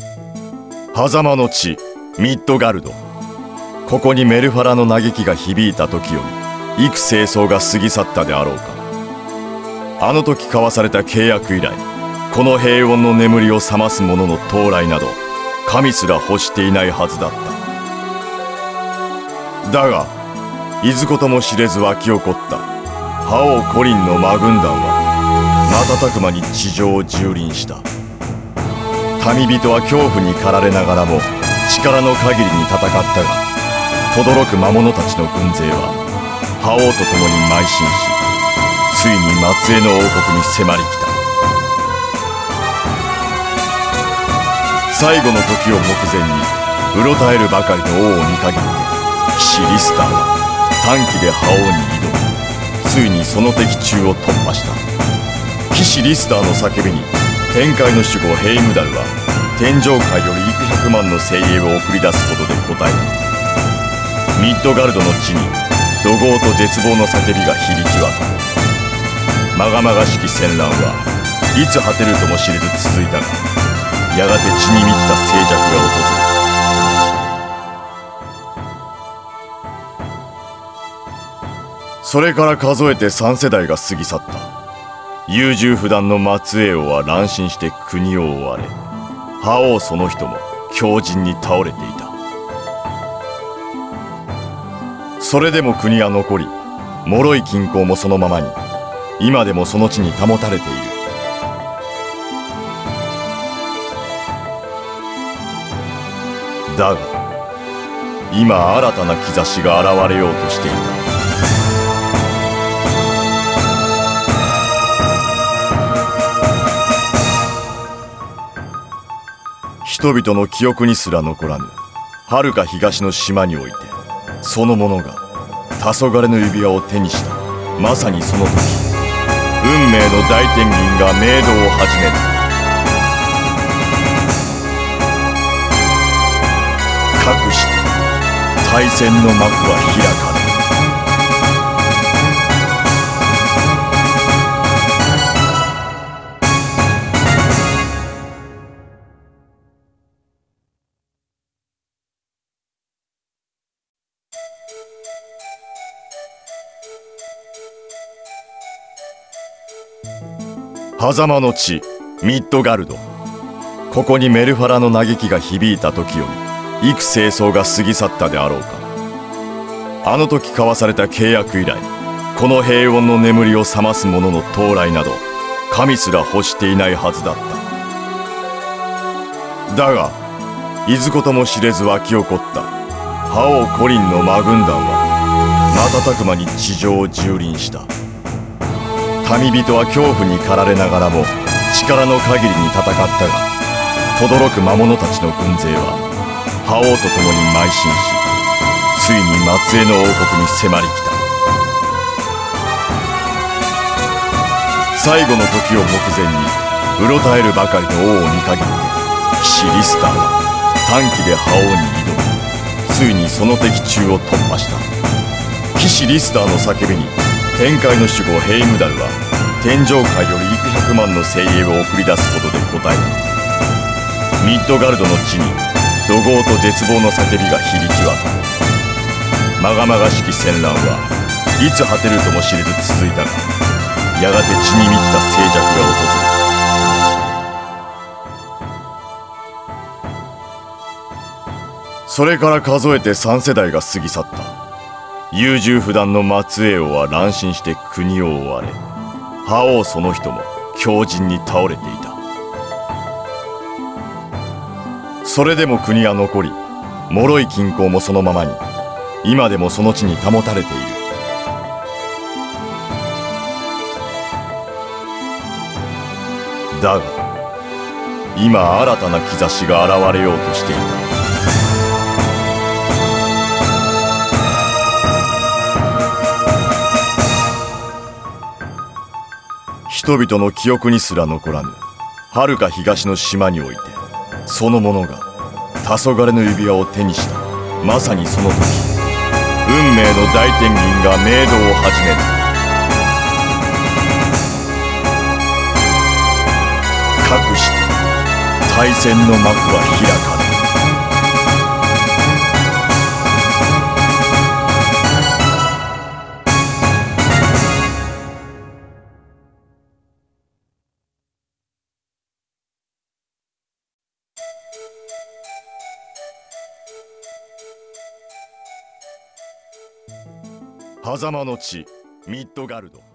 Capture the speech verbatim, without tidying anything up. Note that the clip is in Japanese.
狭間の地ミッドガルド、ここにメルファラの嘆きが響いた時より幾世相が過ぎ去ったであろうか。あの時交わされた契約以来、この平穏の眠りを覚ます者の到来など神すら欲していないはずだった。だがいずことも知れず湧き起こった覇王コリンの魔軍団は瞬く間に地上を蹂躙した。民人は恐怖に駆られながらも力の限りに戦ったが、轟く魔物たちの軍勢は覇王と共に邁進し、ついに末裔の王国に迫りきた。最後の時を目前にうろたえるばかりの王を見限って、騎士リスターは短期で覇王に挑み、ついにその敵中を突破した。騎士リスターの叫びに天界の守護ヘイムダルは天上界より幾百万の精鋭を送り出すことで答えた。ミッドガルドの地に怒号と絶望の叫びが響き渡る。まがまがしき戦乱はいつ果てるとも知れず続いたが、やがて血に満ちた静寂が訪れる。それから数えて三世代が過ぎ去った。優柔不断の末裔王は乱心して国を追われ、覇王その人も強靭に倒れていた。それでも国は残り、脆い均衡もそのままに今でもその地に保たれている。だが今新たな兆しが現れようとしていた。人々の記憶にすら残らぬ遥か東の島において、その者が黄昏の指輪を手にした。まさにその時、運命の大天銀が冥動を始める。かくして大戦の幕は開かれる。狭間の地ミッドガルド、ここにメルファラの嘆きが響いた時より幾世相が過ぎ去ったであろうか。あの時交わされた契約以来、この平穏の眠りを覚ます者の到来など神すら欲していないはずだった。だがいずことも知れず湧き起こった覇王コリンの魔軍団は瞬く間に地上を蹂躙した。民人は恐怖に駆られながらも力の限りに戦ったが、轟く魔物たちの軍勢は覇王と共に邁進し、ついに末裔の王国に迫りきた。最後の時を目前にうろたえるばかりの王を見限って、騎士リスターは短期で覇王に挑み、ついにその敵中を突破した。騎士リスターの叫びに天界の守護ヘイムダルは天上界より幾百万の精鋭を送り出すことで答えた。ミッドガルドの地に怒号と絶望の叫びが響き渡る。まがまがしき戦乱はいつ果てるとも知れず続いたが、やがて血に満ちた静寂が訪れる。それから数えて三世代が過ぎ去った。優柔不断の末裔王は乱心して国を追われ、覇王その人も強靭に倒れていた。それでも国は残り、脆い均衡もそのままに今でもその地に保たれている。だが今新たな兆しが現れようとしていた。人々の記憶にすら残らぬ遥か東の島において、その者が黄昏の指輪を手にした。まさにその時、運命の大天銀が冥動を始める。かくして大敗戦の幕は開かぬ。狭間の地ミッドガルド。